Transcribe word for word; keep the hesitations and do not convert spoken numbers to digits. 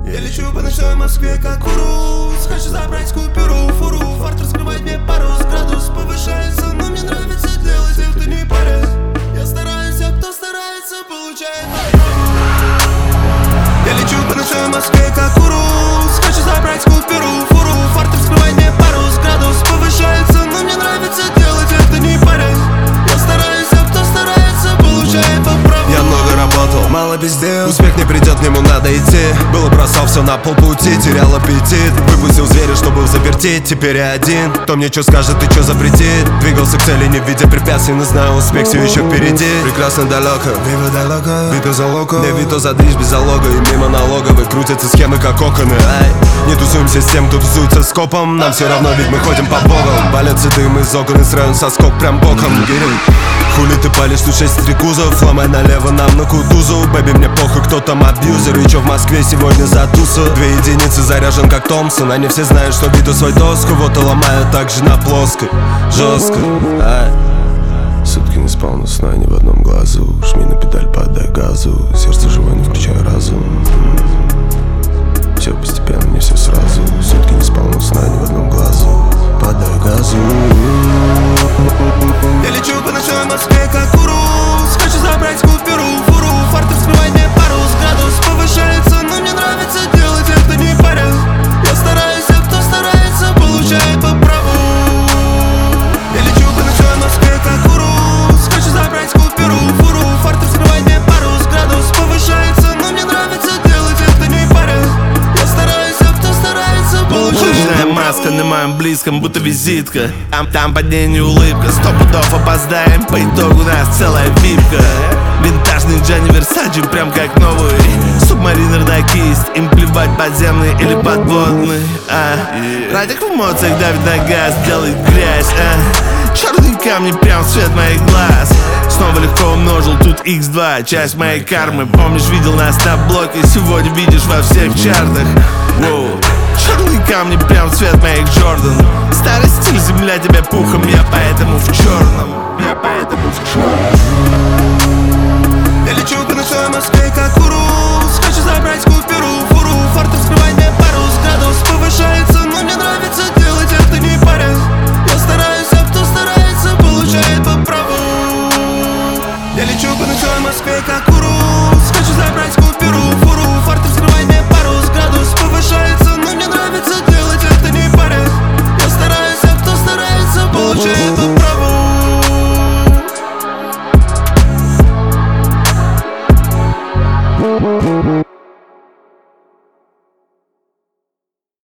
Я лечу по ночной Москве, как урус. Хочу забрать купюру, фуру. Фарт раскрывает мне парус. Градус повышается, но мне нравится делать это не парясь. Я стараюсь, а кто старается, получает. Я лечу по ночной Москве, как урус. Хочу забрать купюру, фуру. Фарт раскрывает мне парус. Градус повышается, но мне нравится делать это не парясь. Я стараюсь, а кто старается, получает по праву. Я много работал, мало пиздел. Успех не придет, к нему надо идти. Было бросал все на полпути, терял аппетит. Выпустил зверя, чтобы в заперти. Теперь я один, кто мне что скажет и что запретит. Двигался к цели, не видя препятствий, но знаю, успех все еще впереди. Прекрасно далеко, виво далеко, вито за локо. Не вито за движ без залога. И мимо налоговой крутятся схемы как оконы. Ай, не тусуемся с тем, кто тусуется с копом. Нам все равно, ведь мы ходим по богам. Валятся дым из окон и сразу соскок прям боком. Хули ты палишь, тут шесть стрекузов. Ломай налево нам на кутузу. Бэби, мне похуй, кто там абьюзер. И чё в Москве сегодня за туса? Две единицы заряжен как Томпсон. Они все знают, что биту свой доску. Вот и ломают так же на плоской. Жестко, ай. Сутки не спал, но сна ни в одном глазу. Жми на педаль, подай газу. Сердце живое, не включай разум. Все постепенно, не все сразу. Сутки не спал, но сна ни в одном глазу. Подай газу. Я лечу по ночной Москве, как урус. Хочу забрать купюру, фуру. Фарт раскрывает мне парус. Градус повышается, но мне нравится делать это не парясь. Я стараюсь, а кто старается, получает по праву. Я лечу по ночной Москве, как урус. Хочу забрать купюру, фуру. Фарт раскрывает мне парус. Градус повышается, но мне нравится делать это не парясь. Я стараюсь, а кто старается, получает. Лыжная маска на моем близком, будто визитка. Там, там под ней не улыбка. Сто пудов опоздаем, по итогу нас целая випка. Винтажный Джанни Версачи, прям как новый субмаринер на кисть. Им плевать, подземный или подводный, а радик в эмоциях давит на газ, делает грязь, а черные камни прям в цвет моих глаз. Снова легко умножил, тут икс два, часть моей кармы. Помнишь, видел нас на блоке, сегодня видишь во всех чартах. Воу. Черные камни прям в цвет моих Джордан. Старый стиль, земля тебя пухом, я поэтому в черном. Я поэтому в черном. Я лечу по ночной Москве, как урус.